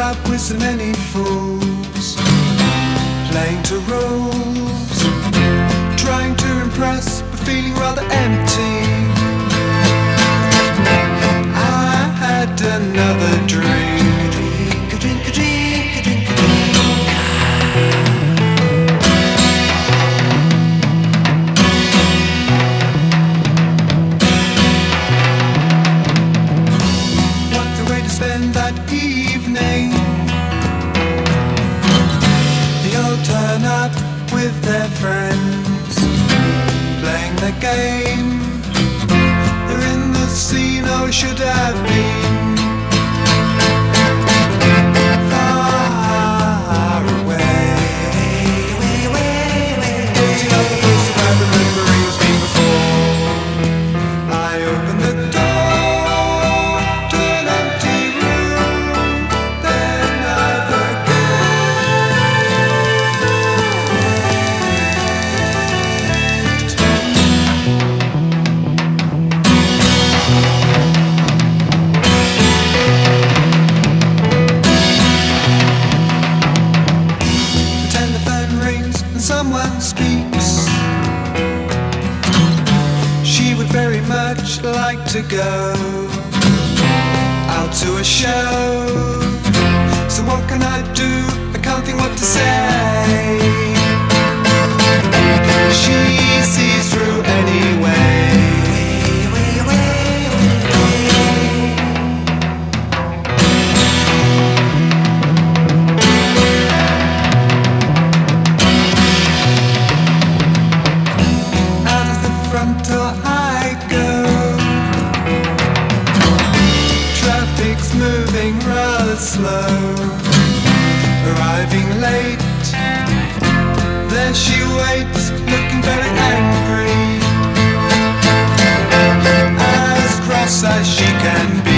up with so many fools, playing to rules, trying to impress but feeling rather empty. I had another drink. Spend that evening. They all turn up with their friends, playing the game. They're in the scene, or should have been far away. Getting up the place that I remember he's been before. I opened the door. Someone speaks. She would very much like to go out to a show. So what can I do? I can't think what to say. She sees through anyway. Moving rather slow, arriving late. There she waits, looking very angry, as cross as she can be.